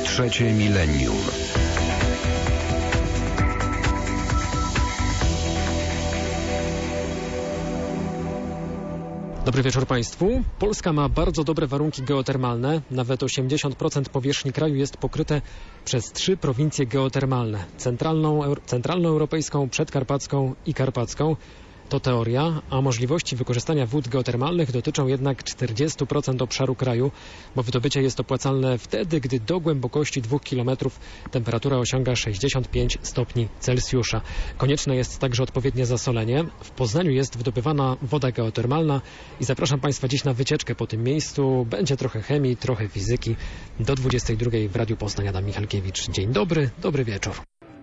Trzecie milenium. Dobry wieczór Państwu. Polska ma bardzo dobre warunki geotermalne. Nawet 80% powierzchni kraju jest pokryte przez 3 prowincje geotermalne. Centralnoeuropejską, przedkarpacką i karpacką. To teoria, a możliwości wykorzystania wód geotermalnych dotyczą jednak 40% obszaru kraju, bo wydobycie jest opłacalne wtedy, gdy do głębokości 2 km temperatura osiąga 65 stopni Celsjusza. Konieczne jest także odpowiednie zasolenie. W Poznaniu jest wydobywana woda geotermalna i zapraszam Państwa dziś na wycieczkę po tym miejscu. Będzie trochę chemii, trochę fizyki. Do 22 w Radiu Poznań Adam Michalkiewicz. Dzień dobry, dobry wieczór.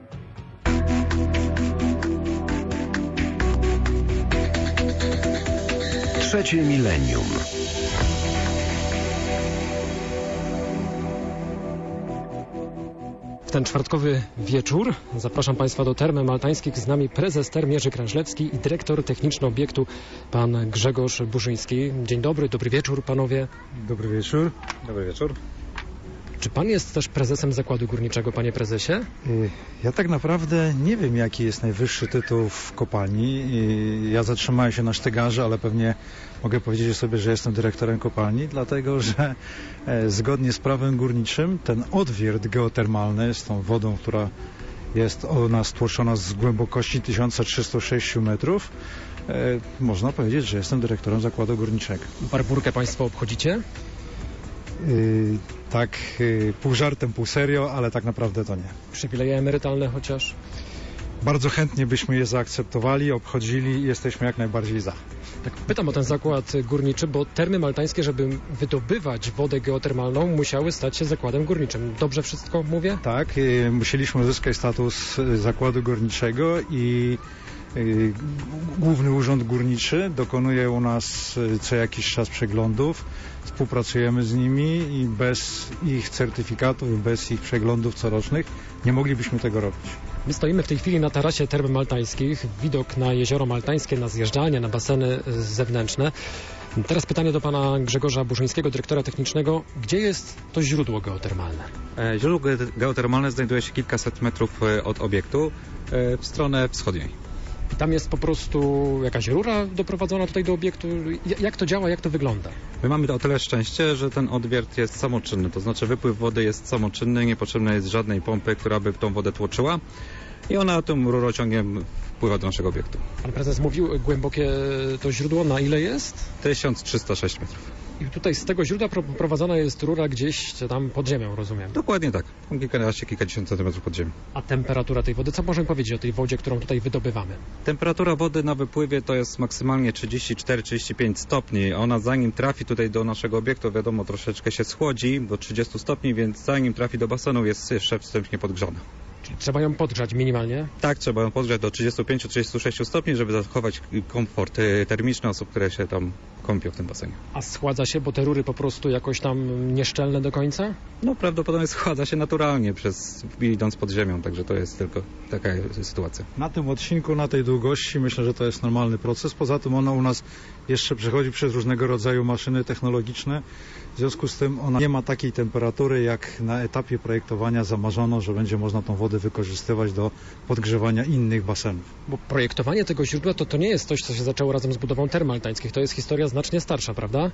Trzecie milenium. W ten czwartkowy wieczór zapraszam Państwa do Termy Maltańskich. Z nami prezes Term Jerzy Krążlecki i dyrektor techniczny obiektu pan Grzegorz Burzyński. Dzień dobry, dobry wieczór panowie. Dobry wieczór. Dobry wieczór. Czy pan jest też prezesem zakładu górniczego, panie prezesie? Ja tak naprawdę nie wiem, jaki jest najwyższy tytuł w kopalni. Ja zatrzymałem się na sztygarze, ale pewnie mogę powiedzieć sobie, że jestem dyrektorem kopalni, dlatego że zgodnie z prawem górniczym ten odwiert geotermalny z tą wodą, która jest u nas tłoczona z głębokości 1306 metrów, można powiedzieć, że jestem dyrektorem zakładu górniczego. Barburkę państwo obchodzicie? Tak, pół żartem, pół serio, ale tak naprawdę to nie. Przywileje emerytalne chociaż? Bardzo chętnie byśmy je zaakceptowali, obchodzili i jesteśmy jak najbardziej za. Tak, pytam o ten zakład górniczy, bo Termy Maltańskie, żeby wydobywać wodę geotermalną, musiały stać się zakładem górniczym. Dobrze wszystko mówię? Tak, musieliśmy uzyskać status zakładu górniczego i Główny Urząd Górniczy dokonuje u nas co jakiś czas przeglądów. Współpracujemy z nimi i bez ich certyfikatów, bez ich przeglądów corocznych nie moglibyśmy tego robić. My stoimy w tej chwili na tarasie Term Maltańskich. Widok na jezioro maltańskie, na zjeżdżalnie, na baseny zewnętrzne. Teraz pytanie do pana Grzegorza Burzyńskiego, dyrektora technicznego. Gdzie jest to źródło geotermalne? Źródło geotermalne znajduje się kilkaset metrów od obiektu w stronę wschodniej. I tam jest po prostu jakaś rura doprowadzona tutaj do obiektu. Jak to działa, jak to wygląda? My mamy o tyle szczęście, że ten odwiert jest samoczynny, to znaczy wypływ wody jest samoczynny, nie potrzebna jest żadnej pompy, która by tą wodę tłoczyła i ona tym rurociągiem wpływa do naszego obiektu. Pan prezes mówił, głębokie to źródło na ile jest? 1306 metrów. I tutaj z tego źródła prowadzona jest rura gdzieś tam pod ziemią, rozumiem? Dokładnie tak. Kilkadziesiąt centymetrów pod ziemią. A temperatura tej wody? Co możemy powiedzieć o tej wodzie, którą tutaj wydobywamy? Temperatura wody na wypływie to jest maksymalnie 34-35 stopni. Ona zanim trafi tutaj do naszego obiektu, wiadomo, troszeczkę się schłodzi do 30 stopni, więc zanim trafi do basenu jest jeszcze wstępnie podgrzana. Czyli trzeba ją podgrzać minimalnie? Tak, trzeba ją podgrzać do 35-36 stopni, żeby zachować komfort termiczny osób, które się tam kąpią w tym basenie. A schładza się, bo te rury po prostu jakoś tam nieszczelne do końca? No prawdopodobnie schładza się naturalnie, idąc pod ziemią, także to jest tylko taka sytuacja. Na tym odcinku, na tej długości myślę, że to jest normalny proces. Poza tym ona u nas jeszcze przechodzi przez różnego rodzaju maszyny technologiczne. W związku z tym ona nie ma takiej temperatury, jak na etapie projektowania zamarzono, że będzie można tą wodę wykorzystywać do podgrzewania innych basenów. Bo projektowanie tego źródła to nie jest coś, co się zaczęło razem z budową Term Maltańskich. To jest historia znacznie starsza, prawda?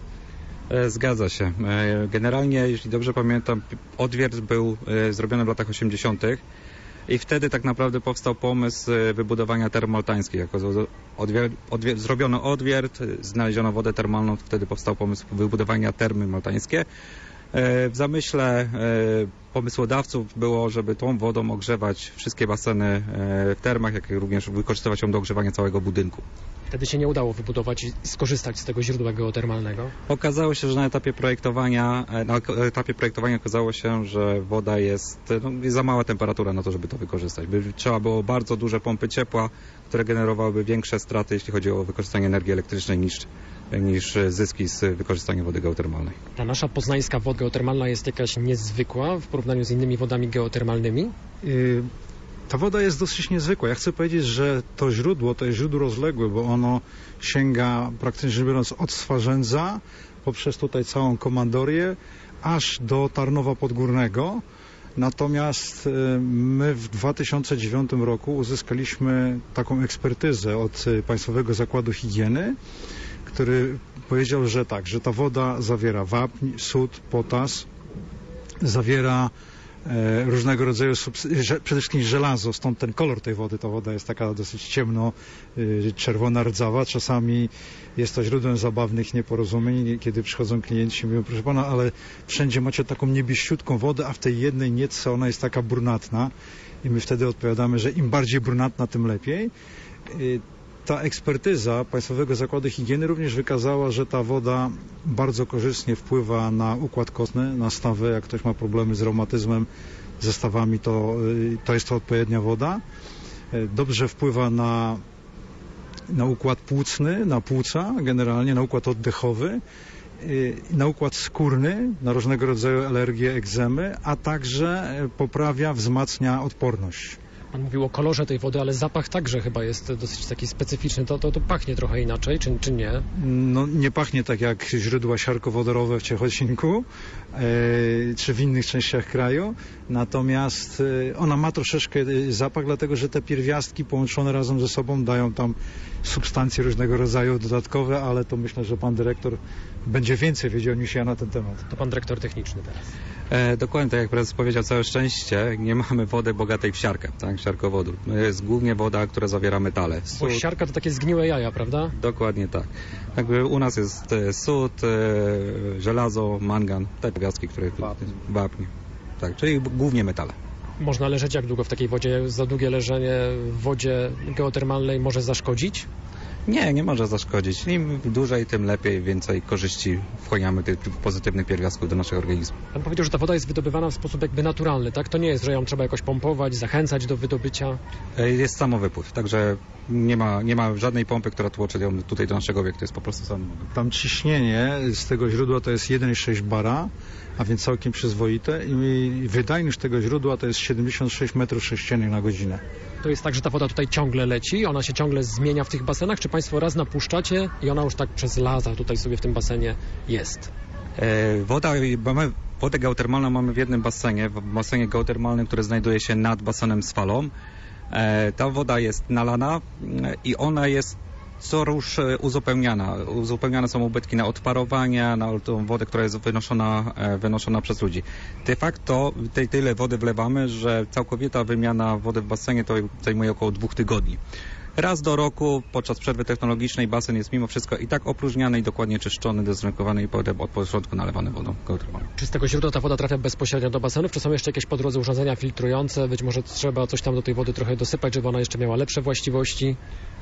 Zgadza się. Generalnie, jeśli dobrze pamiętam, odwiert był zrobiony w latach 80. i wtedy tak naprawdę powstał pomysł wybudowania Term Maltańskich. Jako zrobiono odwiert, znaleziono wodę termalną, wtedy powstał pomysł wybudowania Termy Maltańskie. W zamyśle pomysłodawców było, żeby tą wodą ogrzewać wszystkie baseny w termach, jak również wykorzystywać ją do ogrzewania całego budynku. Wtedy się nie udało wybudować i skorzystać z tego źródła geotermalnego? Okazało się, że na etapie projektowania okazało się, że woda jest za mała temperatura na to, żeby to wykorzystać. Trzeba było bardzo duże pompy ciepła, które generowałyby większe straty, jeśli chodzi o wykorzystanie energii elektrycznej niż zyski z wykorzystania wody geotermalnej. Ta nasza poznańska woda geotermalna jest jakaś niezwykła w porównaniu z innymi wodami geotermalnymi? Ta woda jest dosyć niezwykła. Ja chcę powiedzieć, że to jest źródło rozległe, bo ono sięga praktycznie rzecz biorąc od Swarzędza poprzez tutaj całą komandorię aż do Tarnowa Podgórnego. Natomiast my w 2009 roku uzyskaliśmy taką ekspertyzę od Państwowego Zakładu Higieny, który powiedział, że tak, że ta woda zawiera wapń, sód, potas, zawiera różnego rodzaju przede wszystkim żelazo, stąd ten kolor tej wody. Ta woda jest taka dosyć ciemno czerwona, rdzawa. Czasami jest to źródłem zabawnych nieporozumień, kiedy przychodzą klienci i mówią, proszę pana, ale wszędzie macie taką niebieściutką wodę, a w tej jednej nietce ona jest taka brunatna. I my wtedy odpowiadamy, że im bardziej brunatna, tym lepiej. Ta ekspertyza Państwowego Zakładu Higieny również wykazała, że ta woda bardzo korzystnie wpływa na układ kostny, na stawy. Jak ktoś ma problemy z reumatyzmem, ze stawami, to jest to odpowiednia woda. Dobrze wpływa na układ płucny, na płuca generalnie, na układ oddechowy, na układ skórny, na różnego rodzaju alergie, egzemy, a także poprawia, wzmacnia odporność. Pan mówił o kolorze tej wody, ale zapach także chyba jest dosyć taki specyficzny. To pachnie trochę inaczej, czy nie? No nie pachnie tak jak źródła siarkowodorowe w Ciechocinku czy w innych częściach kraju. Natomiast ona ma troszeczkę zapach, dlatego że te pierwiastki połączone razem ze sobą dają tam substancje różnego rodzaju dodatkowe, ale to myślę, że pan dyrektor będzie więcej wiedział niż ja na ten temat. To pan dyrektor techniczny teraz. Dokładnie, tak jak prezes powiedział, całe szczęście nie mamy wody bogatej w siarkę, tak, siarkowodór. Jest głównie woda, która zawiera metale. Bo siarka to takie zgniłe jaja, prawda? Dokładnie tak. Jakby u nas jest sód, żelazo, mangan, te pierwiastki, które wapń. Tak, czyli głównie metale. Można leżeć jak długo w takiej wodzie? Za długie leżenie w wodzie geotermalnej może zaszkodzić? Nie może zaszkodzić. Im dłużej, tym lepiej, więcej korzyści wchłaniamy tych pozytywnych pierwiastków do naszego organizmu. Pan powiedział, że ta woda jest wydobywana w sposób jakby naturalny, tak? To nie jest, że ją trzeba jakoś pompować, zachęcać do wydobycia? Jest samowypływ, także nie ma żadnej pompy, która tłoczy ją tutaj do naszego obiektu, jest po prostu samowypływ. Tam ciśnienie z tego źródła to jest 1,6 bara, a więc całkiem przyzwoite i wydajność tego źródła to jest 76 m3 na godzinę. To jest tak, że ta woda tutaj ciągle leci, ona się ciągle zmienia w tych basenach, czy Państwo raz napuszczacie i ona już tak przez lata tutaj sobie w tym basenie jest? Wodę geotermalną mamy w jednym basenie, w basenie geotermalnym, który znajduje się nad basenem z falą. Ta woda jest nalana i ona jest co rusz uzupełniana. Uzupełniane są ubytki na odparowania, na tą wodę, która jest wynoszona przez ludzi. De facto tyle wody wlewamy, że całkowita wymiana wody w basenie to zajmuje około 2 tygodni. Raz do roku podczas przerwy technologicznej basen jest mimo wszystko i tak opróżniany i dokładnie czyszczony, dezynfekowany i potem od początku nalewany wodą geotermalną. Czy z tego źródła ta woda trafia bezpośrednio do basenów, czy są jeszcze jakieś po drodze urządzenia filtrujące? Być może trzeba coś tam do tej wody trochę dosypać, żeby ona jeszcze miała lepsze właściwości?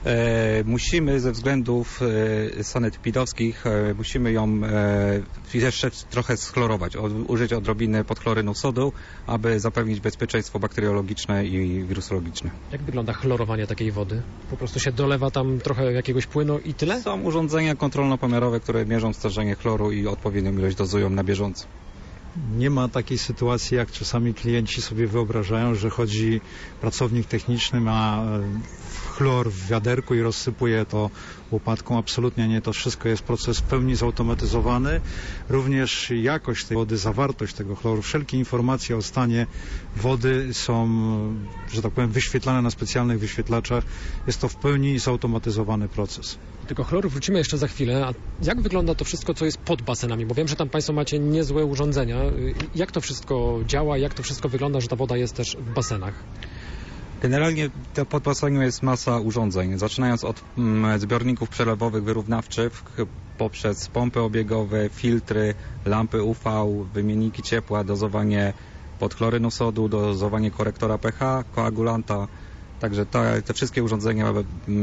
Musimy ze względów sanepidowskich musimy ją jeszcze trochę schlorować, użyć odrobiny podchlorynu sodu, aby zapewnić bezpieczeństwo bakteriologiczne i wirusologiczne. Jak wygląda chlorowanie takiej wody? Po prostu się dolewa tam trochę jakiegoś płynu i tyle? Są urządzenia kontrolno-pomiarowe, które mierzą stężenie chloru i odpowiednią ilość dozują na bieżąco. Nie ma takiej sytuacji, jak czasami klienci sobie wyobrażają, że chodzi pracownik techniczny, ma chlor w wiaderku i rozsypuje to łopatką. Absolutnie nie. To wszystko jest proces w pełni zautomatyzowany. Również jakość tej wody, zawartość tego chloru, wszelkie informacje o stanie wody są, że tak powiem, wyświetlane na specjalnych wyświetlaczach. Jest to w pełni zautomatyzowany proces. Do tego chloru wrócimy jeszcze za chwilę. A jak wygląda to wszystko, co jest pod basenami? Bo wiem, że tam Państwo macie niezłe urządzenia. Jak to wszystko działa? Jak to wszystko wygląda, że ta woda jest też w basenach? Generalnie pod basenem jest masa urządzeń, zaczynając od zbiorników przelewowych, wyrównawczych, poprzez pompy obiegowe, filtry, lampy UV, wymienniki ciepła, dozowanie podchlorynu sodu, dozowanie korektora pH, koagulanta. Także te wszystkie urządzenia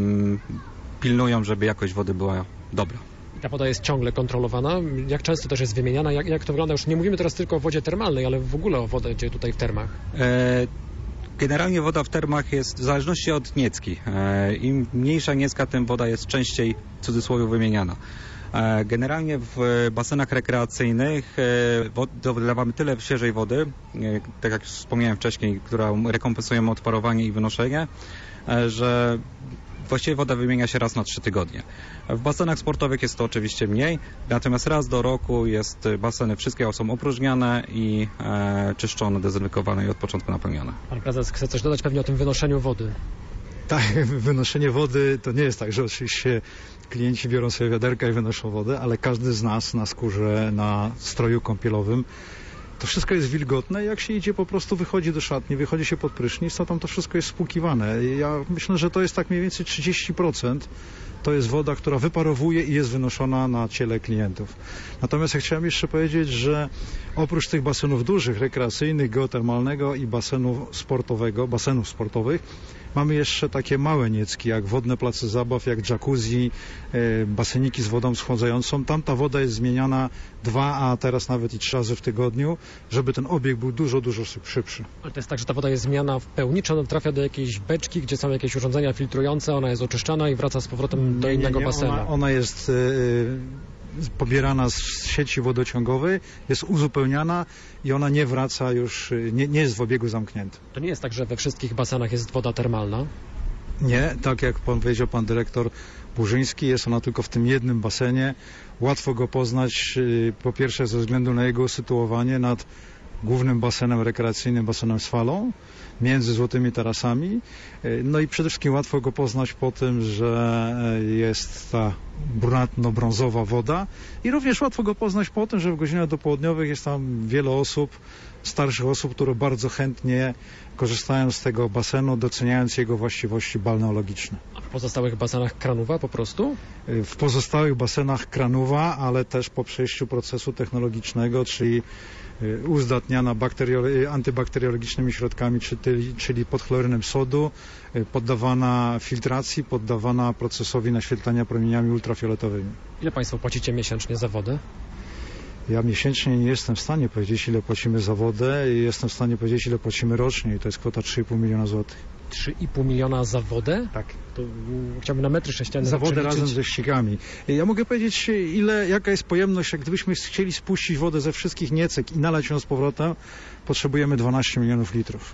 pilnują, żeby jakość wody była dobra. Ta woda jest ciągle kontrolowana? Jak często też jest wymieniana? Jak to wygląda? Już nie mówimy teraz tylko o wodzie termalnej, ale w ogóle o wodzie tutaj w termach. Generalnie woda w termach jest w zależności od niecki. Im mniejsza niecka, tym woda jest częściej w cudzysłowie wymieniana. Generalnie w basenach rekreacyjnych dolewamy tyle świeżej wody, tak jak wspomniałem wcześniej, która rekompensuje odparowanie i wynoszenie, że właściwie woda wymienia się raz na 3 tygodnie. W basenach sportowych jest to oczywiście mniej, natomiast raz do roku baseny wszystkie są opróżniane i czyszczone, dezynfekowane i od początku napełnione. Pan prezes chce coś dodać pewnie o tym wynoszeniu wody. Tak, wynoszenie wody to nie jest tak, że oczywiście klienci biorą sobie wiaderka i wynoszą wodę, ale każdy z nas na skórze, na stroju kąpielowym, to wszystko jest wilgotne. Jak się idzie, po prostu wychodzi do szatni, wychodzi się pod prysznic, to tam to wszystko jest spłukiwane. Ja myślę, że to jest tak mniej więcej 30%. To jest woda, która wyparowuje i jest wynoszona na ciele klientów. Natomiast ja chciałem jeszcze powiedzieć, że oprócz tych basenów dużych, rekreacyjnych, geotermalnego i basenów sportowych, mamy jeszcze takie małe niecki, jak wodne place zabaw, jak jacuzzi, baseniki z wodą schładzającą. Tam ta woda jest zmieniana 2, a teraz nawet i 3 razy w tygodniu, żeby ten obieg był dużo szybszy. Ale to jest tak, że ta woda jest zmieniana w pełni, czy ona trafia do jakiejś beczki, gdzie są jakieś urządzenia filtrujące, ona jest oczyszczana i wraca z powrotem do innego basenu? Ona jest pobierana z sieci wodociągowej, jest uzupełniana i ona nie wraca już, nie jest w obiegu zamkniętym. To nie jest tak, że we wszystkich basenach jest woda termalna? Nie, tak jak powiedział pan dyrektor Burzyński, jest ona tylko w tym jednym basenie. Łatwo go poznać, po pierwsze ze względu na jego usytuowanie nad głównym basenem rekreacyjnym, basenem z falą, między Złotymi Tarasami. No i przede wszystkim łatwo go poznać po tym, że jest ta brunatno-brązowa woda i również łatwo go poznać po tym, że w godzinach dopołudniowych jest tam wiele osób, starszych osób, które bardzo chętnie korzystają z tego basenu, doceniając jego właściwości balneologiczne. A w pozostałych basenach kranówa po prostu? W pozostałych basenach kranówa, ale też po przejściu procesu technologicznego, czyli uzdatniana antybakteriologicznymi środkami, czyli pod chlorynem sodu, poddawana filtracji, poddawana procesowi naświetlania promieniami ultrafioletowymi. Ile Państwo płacicie miesięcznie za wodę? Ja miesięcznie nie jestem w stanie powiedzieć, ile płacimy za wodę, jestem w stanie powiedzieć, ile płacimy rocznie i to jest kwota 3,5 miliona złotych. 3,5 miliona za wodę? Tak. To chciałbym na metry sześcienne za wodę razem ze ścigami. Ja mogę powiedzieć, jaka jest pojemność, jak gdybyśmy chcieli spuścić wodę ze wszystkich niecek i nalać ją z powrotem, potrzebujemy 12 milionów litrów.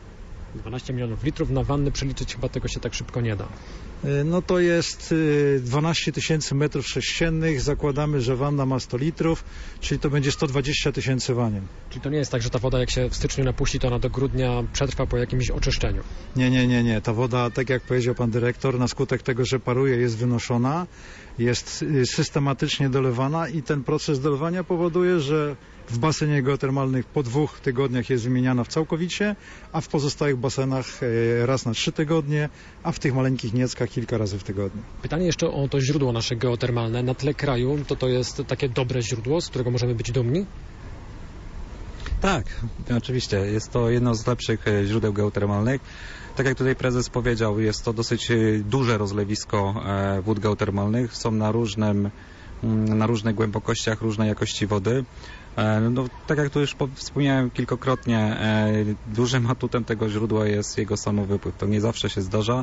12 milionów litrów na wanny przeliczyć chyba tego się tak szybko nie da. No to jest 12 tysięcy metrów sześciennych, zakładamy, że wanna ma 100 litrów, czyli to będzie 120 tysięcy wanien. Czyli to nie jest tak, że ta woda jak się w styczniu napuści, to ona do grudnia przetrwa po jakimś oczyszczeniu? Nie. Ta woda, tak jak powiedział pan dyrektor, na skutek tego, że paruje, jest wynoszona, jest systematycznie dolewana i ten proces dolewania powoduje, że w basenie geotermalnych po 2 tygodniach jest wymieniana całkowicie, a w pozostałych basenach raz na 3 tygodnie, a w tych maleńkich nieckach kilka razy w tygodniu. Pytanie jeszcze o to źródło nasze geotermalne. Na tle kraju to jest takie dobre źródło, z którego możemy być dumni? Tak, oczywiście. Jest to jedno z lepszych źródeł geotermalnych. Tak jak tutaj prezes powiedział, jest to dosyć duże rozlewisko wód geotermalnych. Są na różnych głębokościach, różnej jakości wody. No, tak jak tu już wspomniałem kilkakrotnie, dużym atutem tego źródła jest jego samowypływ. To nie zawsze się zdarza,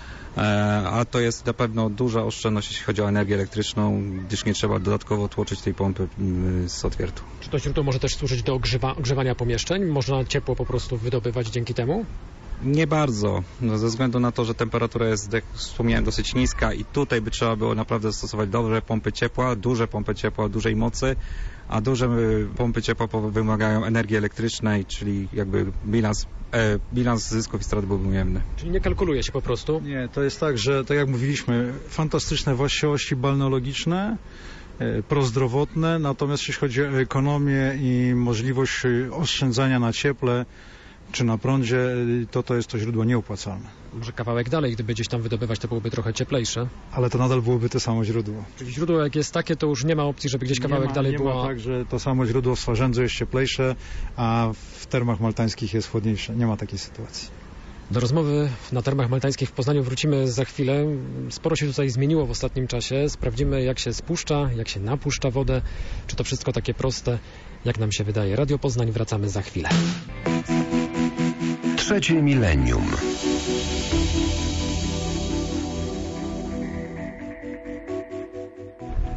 a to jest na pewno duża oszczędność, jeśli chodzi o energię elektryczną, gdyż nie trzeba dodatkowo tłoczyć tej pompy z odwiertu. Czy to źródło może też służyć do ogrzewania pomieszczeń? Można ciepło po prostu wydobywać dzięki temu? Nie bardzo, ze względu na to, że temperatura jest, jak wspomniałem, dosyć niska i tutaj by trzeba było naprawdę stosować duże pompy ciepła, dużej mocy, a duże pompy ciepła wymagają energii elektrycznej, czyli jakby bilans zysków i strat byłby ujemny. Czyli nie kalkuluje się po prostu? Nie, to jest tak, że tak jak mówiliśmy, fantastyczne właściwości balneologiczne, prozdrowotne, natomiast jeśli chodzi o ekonomię i możliwość oszczędzania na cieple, czy na prądzie, to jest to źródło nieopłacalne. Może kawałek dalej, gdyby gdzieś tam wydobywać, to byłoby trochę cieplejsze. Ale to nadal byłoby to samo źródło. Czyli źródło jak jest takie, to już nie ma opcji, żeby gdzieś kawałek dalej było... Nie ma tak, że to samo źródło w Swarzędzu jest cieplejsze, a w termach maltańskich jest chłodniejsze. Nie ma takiej sytuacji. Do rozmowy na termach maltańskich w Poznaniu wrócimy za chwilę. Sporo się tutaj zmieniło w ostatnim czasie. Sprawdzimy, jak się spuszcza, jak się napuszcza wodę. Czy to wszystko takie proste, jak nam się wydaje. Radio Poznań, wracamy za chwilę. Trzecie milenium.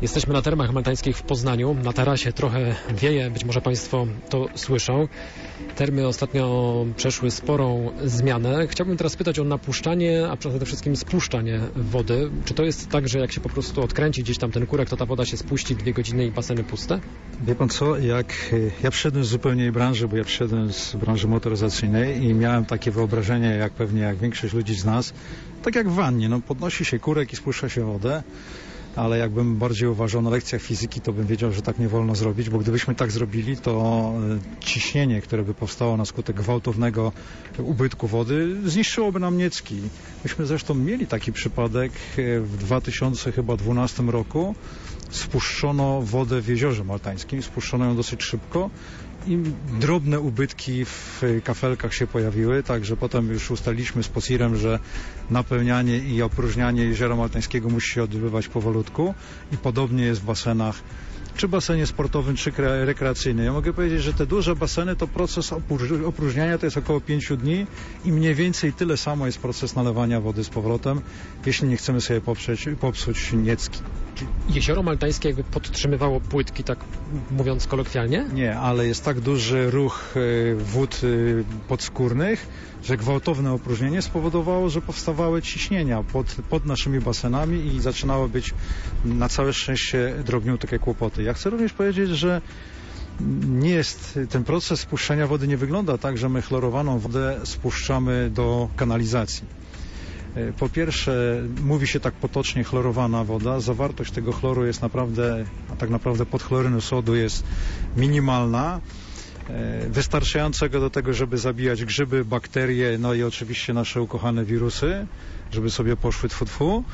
Jesteśmy na termach maltańskich w Poznaniu. Na tarasie trochę wieje, być może Państwo to słyszą. Termy ostatnio przeszły sporą zmianę. Chciałbym teraz pytać o napuszczanie, a przede wszystkim spuszczanie wody. Czy to jest tak, że jak się po prostu odkręci gdzieś tam ten kurek, to ta woda się spuści 2 godziny i baseny puste? Wie pan co, jak ja przyszedłem z zupełnie innej branży, bo ja przyszedłem z branży motoryzacyjnej i miałem takie wyobrażenie, jak pewnie jak większość ludzi z nas, tak jak w wannie, no podnosi się kurek i spuszcza się wodę. Ale jakbym bardziej uważał na lekcjach fizyki, to bym wiedział, że tak nie wolno zrobić, bo gdybyśmy tak zrobili, to ciśnienie, które by powstało na skutek gwałtownego ubytku wody, zniszczyłoby nam Niecki. Myśmy zresztą mieli taki przypadek w 2012 roku. Spuszczono wodę w Jeziorze Maltańskim, spuszczono ją dosyć szybko i drobne ubytki w kafelkach się pojawiły, także potem już ustaliliśmy z POSIR-em, że napełnianie i opróżnianie Jeziora Maltańskiego musi się odbywać powolutku i podobnie jest w basenach, czy basenie sportowym, czy rekreacyjnym. Ja mogę powiedzieć, że te duże baseny to proces opróżniania to jest około 5 dni i mniej więcej tyle samo jest proces nalewania wody z powrotem, jeśli nie chcemy sobie popsuć Niecki. Jezioro Maltańskie jakby podtrzymywało płytki, tak mówiąc kolokwialnie? Nie, ale jest tak duży ruch wód podskórnych, że gwałtowne opróżnienie spowodowało, że powstawały ciśnienia pod naszymi basenami i zaczynało być na całe szczęście drobniutkie kłopoty. Ja chcę również powiedzieć, że nie jest, ten proces spuszczania wody nie wygląda tak, że my chlorowaną wodę spuszczamy do kanalizacji. Po pierwsze, mówi się tak potocznie chlorowana woda. Zawartość tego chloru jest naprawdę, a tak naprawdę podchlorynu sodu jest minimalna, wystarczającego do tego, żeby zabijać grzyby, bakterie, no i oczywiście nasze ukochane wirusy, żeby sobie poszły tfu.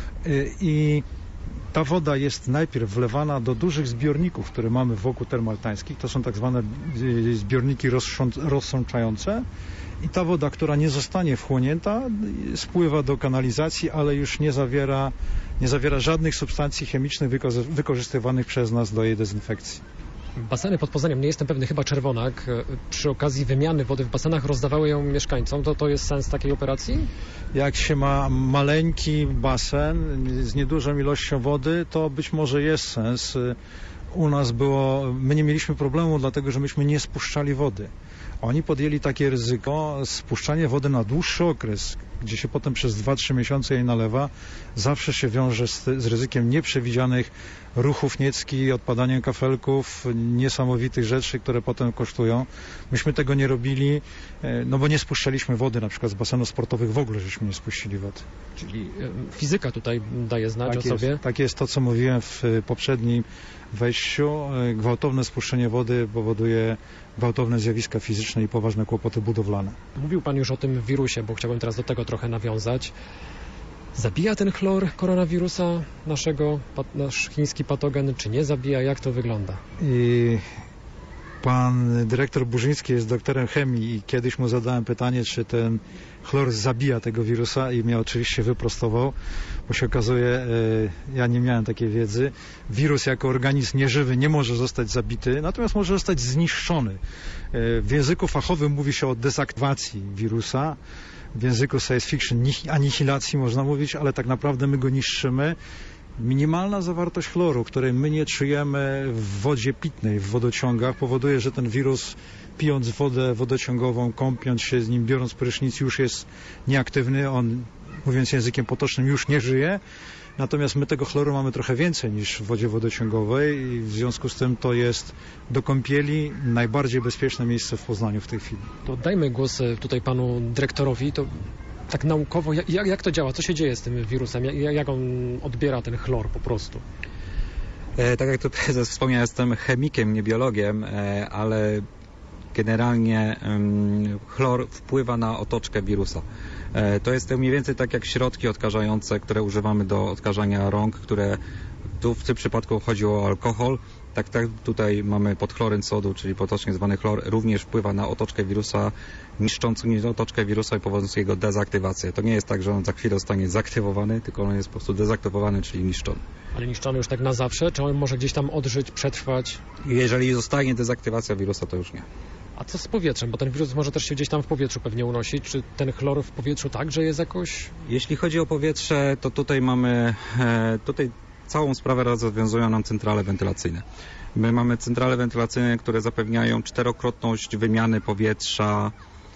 I ta woda jest najpierw wlewana do dużych zbiorników, które mamy wokół term maltańskich. To są tak zwane zbiorniki rozsączające. I ta woda, która nie zostanie wchłonięta, spływa do kanalizacji, ale już nie zawiera żadnych substancji chemicznych wykorzystywanych przez nas do jej dezynfekcji. Baseny pod Poznaniem, nie jestem pewny, chyba Czerwonak, przy okazji wymiany wody w basenach rozdawały ją mieszkańcom. To jest sens takiej operacji? Jak się ma maleńki basen z niedużą ilością wody, to być może jest sens. U nas my nie mieliśmy problemu, dlatego że myśmy nie spuszczali wody. Oni podjęli takie ryzyko, spuszczanie wody na dłuższy okres, gdzie się potem przez 2-3 miesiące jej nalewa, zawsze się wiąże z ryzykiem nieprzewidzianych ruchów Niecki, odpadaniem kafelków, niesamowitych rzeczy, które potem kosztują. Myśmy tego nie robili, no bo nie spuszczaliśmy wody, na przykład z basenów sportowych w ogóle żeśmy nie spuścili wody. Czyli fizyka tutaj daje znać tak o sobie? Tak jest to, co mówiłem w poprzednim wejściu. Gwałtowne spuszczenie wody powoduje gwałtowne zjawiska fizyczne i poważne kłopoty budowlane. Mówił Pan już o tym wirusie, bo chciałbym teraz do tego trochę nawiązać. Zabija ten chlor koronawirusa nasz chiński patogen, czy nie zabija? Jak to wygląda? Pan dyrektor Burzyński jest doktorem chemii i kiedyś mu zadałem pytanie, czy ten chlor zabija tego wirusa i mnie oczywiście wyprostował, bo się okazuje, ja nie miałem takiej wiedzy, wirus jako organizm nieżywy nie może zostać zabity, natomiast może zostać zniszczony. W języku fachowym mówi się o dezaktywacji wirusa, w języku science fiction anihilacji można mówić, ale tak naprawdę my go niszczymy. Minimalna zawartość chloru, której my nie czujemy w wodzie pitnej, w wodociągach, powoduje, że ten wirus, pijąc wodę wodociągową, kąpiąc się z nim, biorąc prysznic, już jest nieaktywny. On, mówiąc językiem potocznym, już nie żyje. Natomiast my tego chloru mamy trochę więcej niż w wodzie wodociągowej i w związku z tym to jest do kąpieli najbardziej bezpieczne miejsce w Poznaniu w tej chwili. To dajmy głos tutaj panu dyrektorowi. To tak naukowo, jak to działa? Co się dzieje z tym wirusem? Jak on odbiera ten chlor po prostu? Tak jak tu prezes wspomniał, jestem chemikiem, nie biologiem, ale generalnie chlor wpływa na otoczkę wirusa. To jest mniej więcej tak jak środki odkażające, które używamy do odkażania rąk, które tu w tym przypadku chodziło o alkohol. Tak tutaj mamy podchloryn sodu, czyli potocznie zwany chlor, również wpływa na otoczkę wirusa, niszcząc otoczkę wirusa i powodując jego dezaktywację. To nie jest tak, że on za chwilę zostanie zaktywowany, tylko on jest po prostu dezaktywowany, czyli niszczony. Ale niszczony już tak na zawsze? Czy on może gdzieś tam odżyć, przetrwać? Jeżeli zostanie dezaktywacja wirusa, to już nie. A co z powietrzem? Bo ten wirus może też się gdzieś tam w powietrzu pewnie unosić. Czy ten chlor w powietrzu także jest jakoś? Jeśli chodzi o powietrze, to tutaj mamy... całą sprawę rozwiązują nam centrale wentylacyjne. My mamy centrale wentylacyjne, które zapewniają 4-krotność wymiany powietrza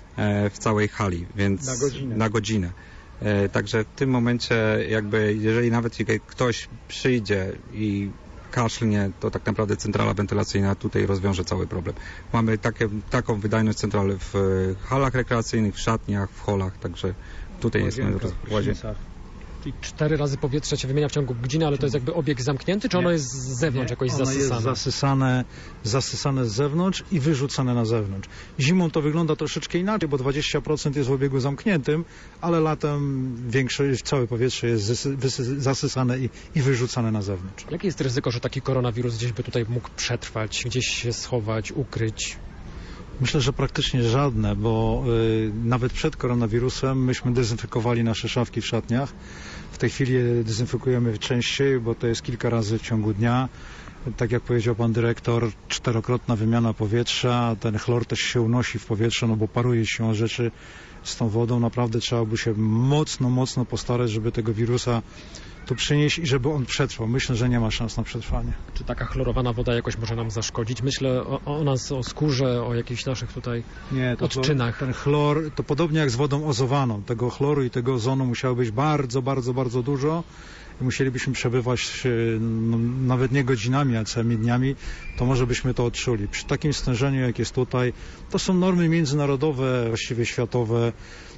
w całej hali, więc na godzinę. Także w tym momencie jeżeli nawet ktoś przyjdzie i kaszlnie, to tak naprawdę centrala wentylacyjna tutaj rozwiąże cały problem. Mamy taką wydajność centrali w halach rekreacyjnych, w szatniach, w holach, także tutaj jest w łazienkach. Czyli 4 razy powietrze się wymienia w ciągu godziny, ale to jest jakby obiekt zamknięty, czy ono jest z zewnątrz jakoś zasysane? Jest zasysane z zewnątrz i wyrzucane na zewnątrz. Zimą to wygląda troszeczkę inaczej, bo 20% jest w obiegu zamkniętym, ale latem całe powietrze jest zasysane i wyrzucane na zewnątrz. Jakie jest ryzyko, że taki koronawirus gdzieś by tutaj mógł przetrwać, gdzieś się schować, ukryć? Myślę, że praktycznie żadne, bo nawet przed koronawirusem myśmy dezynfekowali nasze szafki w szatniach. W tej chwili je dezynfekujemy częściej, bo to jest kilka razy w ciągu dnia. Tak jak powiedział pan dyrektor, 4-krotna wymiana powietrza, ten chlor też się unosi w powietrze, no bo paruje się rzeczy z tą wodą. Naprawdę trzeba by się mocno postarać, żeby tego wirusa tu przynieść i żeby on przetrwał. Myślę, że nie ma szans na przetrwanie. Czy taka chlorowana woda jakoś może nam zaszkodzić? Myślę o nas, o skórze, o jakichś naszych tutaj odczynach. Ten chlor, to podobnie jak z wodą ozowaną. Tego chloru i tego ozonu musiało być bardzo dużo. I musielibyśmy przebywać nawet nie godzinami, a całymi dniami, to może byśmy to odczuli. Przy takim stężeniu, jak jest tutaj, to są normy międzynarodowe, właściwie światowe,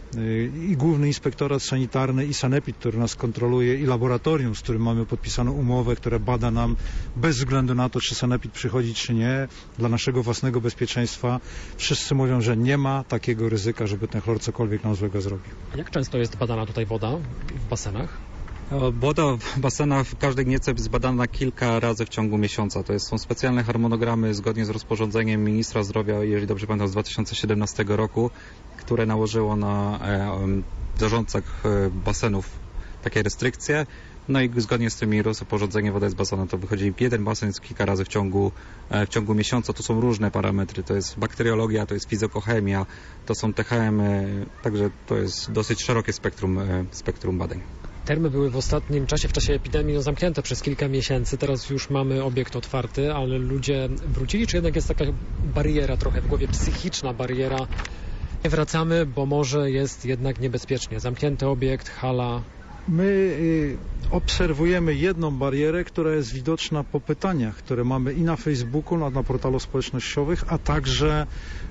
i Główny Inspektorat Sanitarny i Sanepid, który nas kontroluje, i laboratorium, z którym mamy podpisaną umowę, które bada nam bez względu na to, czy Sanepid przychodzi, czy nie, dla naszego własnego bezpieczeństwa. Wszyscy mówią, że nie ma takiego ryzyka, żeby ten chlor cokolwiek nam złego zrobił. Jak często jest badana tutaj woda w basenach? Woda w basenach w każdej gniece jest badana kilka razy w ciągu miesiąca. Są specjalne harmonogramy zgodnie z rozporządzeniem ministra zdrowia, jeżeli dobrze pamiętam, z 2017 roku, które nałożyło na zarządcach basenów takie restrykcje. No i zgodnie z tymi rozporządzeniem woda jest basena, to wychodzi jeden basen kilka razy w ciągu miesiąca. To są różne parametry, to jest bakteriologia, to jest fizykochemia, to są THM, także to jest dosyć szerokie spektrum badań. Termy były w ostatnim czasie, w czasie epidemii, zamknięte przez kilka miesięcy. Teraz już mamy obiekt otwarty, ale ludzie wrócili, czy jednak jest taka bariera trochę w głowie, psychiczna bariera? Nie wracamy, bo może jest jednak niebezpiecznie. Zamknięty obiekt, hala. My obserwujemy jedną barierę, która jest widoczna po pytaniach, które mamy i na Facebooku, na portalu społecznościowych, a także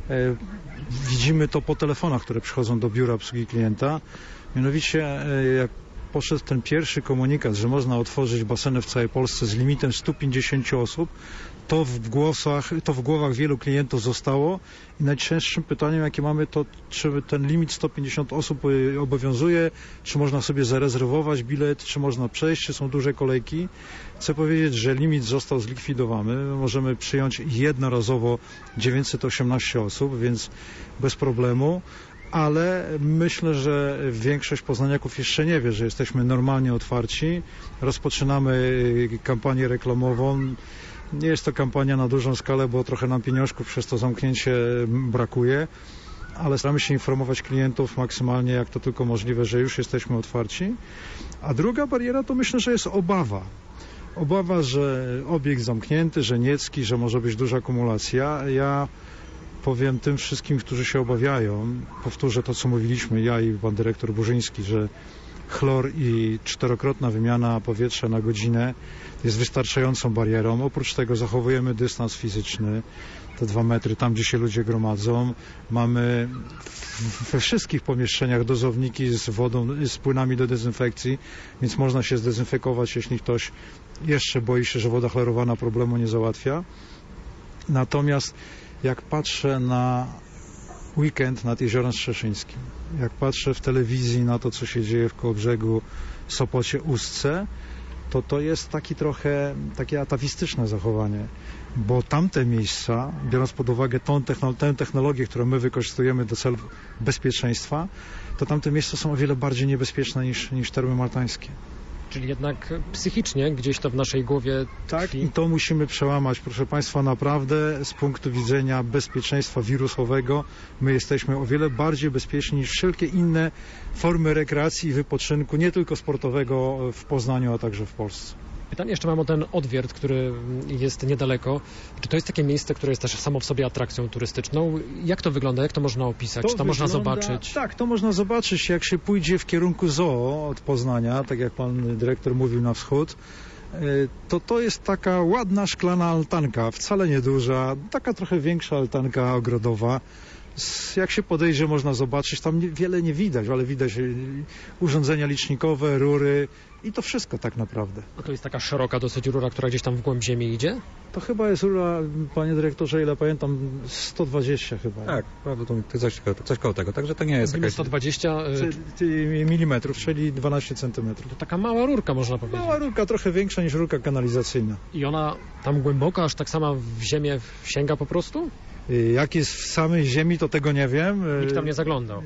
widzimy to po telefonach, które przychodzą do biura obsługi klienta. Mianowicie jak poszedł ten pierwszy komunikat, że można otworzyć baseny w całej Polsce z limitem 150 osób, to w głowach wielu klientów zostało i najczęstszym pytaniem, jakie mamy, to czy ten limit 150 osób obowiązuje, czy można sobie zarezerwować bilet, czy można przejść, czy są duże kolejki. Chcę powiedzieć, że limit został zlikwidowany. Możemy przyjąć jednorazowo 918 osób, więc bez problemu. Ale myślę, że większość poznaniaków jeszcze nie wie, że jesteśmy normalnie otwarci. Rozpoczynamy kampanię reklamową. Nie jest to kampania na dużą skalę, bo trochę nam pieniążków przez to zamknięcie brakuje, ale staramy się informować klientów maksymalnie, jak to tylko możliwe, że już jesteśmy otwarci. A druga bariera to myślę, że jest obawa. Obawa, że obiekt zamknięty, że niecki, że może być duża akumulacja. Ja powiem tym wszystkim, którzy się obawiają, powtórzę to, co mówiliśmy ja i pan dyrektor Burzyński, że chlor i 4-krotna wymiana powietrza na godzinę jest wystarczającą barierą. Oprócz tego zachowujemy dystans fizyczny, te 2 metry, tam gdzie się ludzie gromadzą. Mamy we wszystkich pomieszczeniach dozowniki z wodą, z płynami do dezynfekcji, więc można się zdezynfekować, jeśli ktoś jeszcze boi się, że woda chlorowana problemu nie załatwia. Natomiast jak patrzę na weekend nad Jeziorem Strzeszyńskim, jak patrzę w telewizji na to, co się dzieje w Kołobrzegu, Sopocie, Ustce, to jest takie atawistyczne zachowanie, bo tamte miejsca, biorąc pod uwagę tę technologię, którą my wykorzystujemy do celów bezpieczeństwa, to tamte miejsca są o wiele bardziej niebezpieczne niż termy maltańskie. Czyli jednak psychicznie gdzieś to w naszej głowie tak, i to musimy przełamać. Proszę Państwa, naprawdę z punktu widzenia bezpieczeństwa wirusowego my jesteśmy o wiele bardziej bezpieczni niż wszelkie inne formy rekreacji i wypoczynku, nie tylko sportowego w Poznaniu, a także w Polsce. Pytanie jeszcze mam o ten odwiert, który jest niedaleko. Czy to jest takie miejsce, które jest też samo w sobie atrakcją turystyczną? Jak to wygląda? Jak to można opisać? Czy to można zobaczyć? Tak, to można zobaczyć, jak się pójdzie w kierunku zoo od Poznania, tak jak pan dyrektor mówił, na wschód. To jest taka ładna szklana altanka, wcale nieduża, taka trochę większa altanka ogrodowa. Jak się podejdzie, można zobaczyć, tam wiele nie widać, ale widać urządzenia licznikowe, rury i to wszystko tak naprawdę. A to jest taka szeroka dosyć rura, która gdzieś tam w głąb ziemi idzie? To chyba jest rura, panie dyrektorze, ile pamiętam, 120 chyba. Tak, prawda, to coś koło tego, także to nie jest jakaś... 120 milimetrów, czyli 12 centymetrów. To taka mała rurka, można powiedzieć. Mała rurka, trochę większa niż rurka kanalizacyjna. I ona tam głęboko, aż tak sama w ziemię sięga po prostu? Jak jest w samej ziemi, to tego nie wiem. Nikt tam nie zaglądał.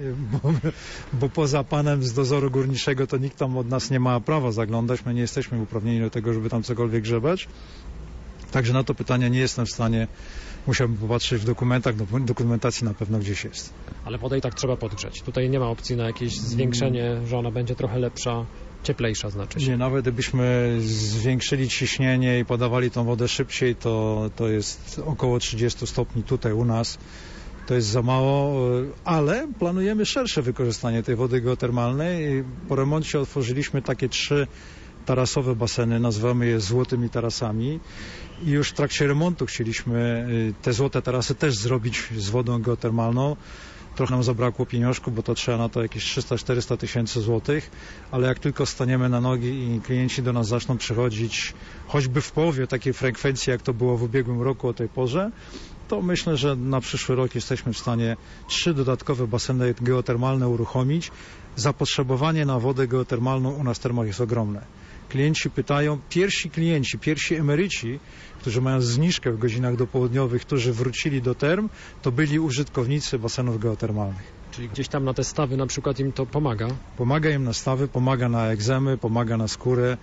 Bo poza panem z dozoru górniczego to nikt tam od nas nie ma prawa zaglądać. My nie jesteśmy uprawnieni do tego, żeby tam cokolwiek grzebać. Także na to pytanie nie jestem w stanie. Musiałbym popatrzeć w dokumentach. Dokumentacji na pewno gdzieś jest. Ale wodę i tak trzeba podgrzać. Tutaj nie ma opcji na jakieś zwiększenie, że ona będzie trochę lepsza, cieplejsza znaczy się. Nie, nawet gdybyśmy zwiększyli ciśnienie i podawali tą wodę szybciej, to jest około 30 stopni tutaj u nas. To jest za mało, ale planujemy szersze wykorzystanie tej wody geotermalnej. Po remoncie otworzyliśmy takie 3 tarasowe baseny, nazywamy je złotymi tarasami i już w trakcie remontu chcieliśmy te złote tarasy też zrobić z wodą geotermalną. Trochę nam zabrakło pieniążku, bo to trzeba na to jakieś 300-400 tysięcy złotych, ale jak tylko staniemy na nogi i klienci do nas zaczną przychodzić choćby w połowie takiej frekwencji, jak to było w ubiegłym roku o tej porze, to myślę, że na przyszły rok jesteśmy w stanie 3 dodatkowe baseny geotermalne uruchomić. Zapotrzebowanie na wodę geotermalną u nas w termach jest ogromne. Klienci pytają, pierwsi emeryci, którzy mają zniżkę w godzinach dopołudniowych, którzy wrócili do term, to byli użytkownicy basenów geotermalnych. Czyli gdzieś tam na te stawy na przykład im to pomaga? Pomaga im na stawy, pomaga na egzemy, pomaga na skórę,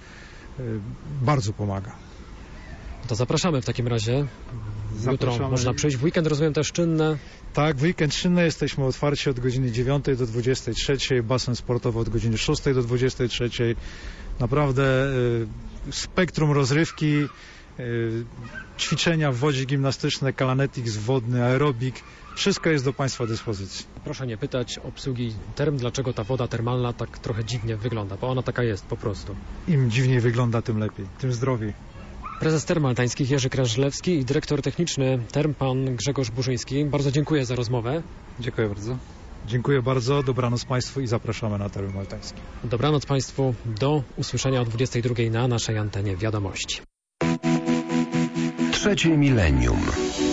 bardzo pomaga. To zapraszamy w takim razie. Jutro można przyjść. W weekend rozumiem też czynne. Tak, w weekend czynny jesteśmy otwarci od godziny 9 do 23, basen sportowy od godziny 6 do 23. Naprawdę spektrum rozrywki, ćwiczenia w wodzie gimnastyczne, kalanetics wodny, aerobik, wszystko jest do Państwa dyspozycji. Proszę nie pytać obsługi term, dlaczego ta woda termalna tak trochę dziwnie wygląda, bo ona taka jest po prostu. Im dziwniej wygląda, tym lepiej, tym zdrowiej. Prezes Term Altańskich Jerzy Krężlewski i dyrektor techniczny Term pan Grzegorz Burzyński. Bardzo dziękuję za rozmowę. Dziękuję bardzo. Dziękuję bardzo, dobranoc Państwu i zapraszamy na Termy Altańskie. Dobranoc Państwu, do usłyszenia o 22 na naszej antenie Wiadomości. Trzecie milenium.